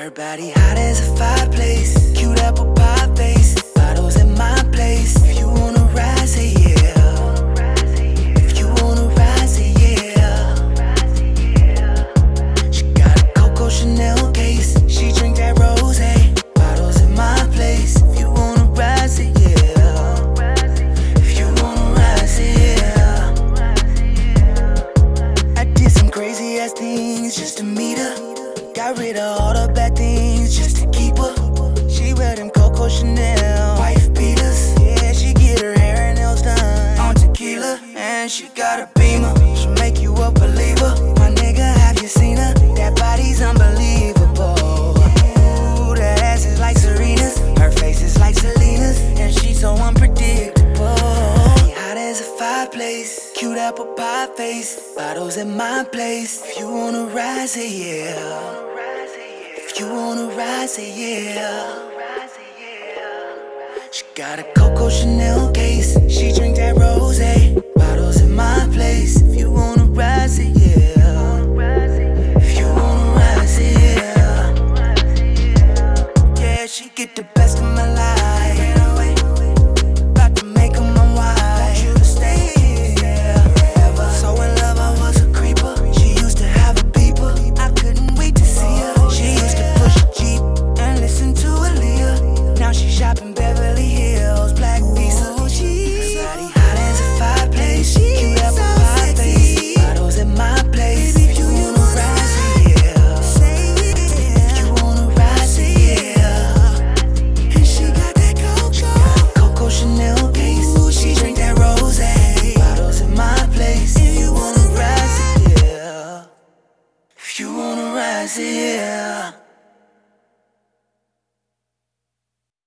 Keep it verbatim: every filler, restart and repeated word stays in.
Her body hot as a fireplace, cute apple pie face, bottles at my place. If you wanna ride, say yeah. If you wanna ride, say yeah. She got a Coco Chanel case, she drink that rosé, bottles at my place. If you wanna ride, say yeah. If you wanna ride, say yeah. I did some crazy ass things just to meet her. Got rid of all the bad things just to keep her. She wear them Coco Chanel wife beaters. Yeah, she get her hair and nails done on tequila. And she got a Beamer, she'll make you a believer. My nigga, have you seen her? That body's unbelievable. Ooh, that ass is like Serena's, her face is like Selena's, and she's so unpredictable. Hot as a fireplace, cute apple pie face, bottles at my place. If you wanna ride, say yeah. If you wanna ride, say yeah. She got a Coco Chanel case, she drink that rosé, bottles at my place. If you wanna ride, say yeah. If you wanna ride, say yeah. Yeah, she get the best of my life. About to make her my wife. Want you to stay here forever. So in love, I was a creeper. She used to have a beeper, I couldn't wait to see her. She used to push a Jeep and listen to Aaliyah. Now she shopping Beverly Hills, black visa. Her body hot as a fireplace, cute apple pie face, bottles at my place. If you wanna ride, say yeah. If you wanna ride, say yeah. And she got that Coco, Coco Chanel case, she drink that rosé, bottles at my place. If you wanna ride, say yeah. If you wanna ride, say yeah.